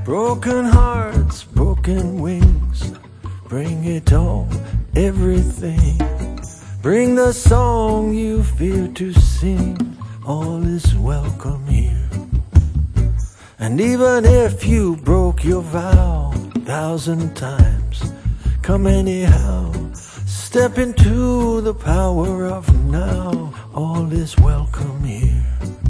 Broken hearts, broken wings, bring it all, everything. Bring the song you fear to sing, all is welcome here. And even if you broke your vow 1,000 times, come anyhow. Step into the power of now, all is welcome here.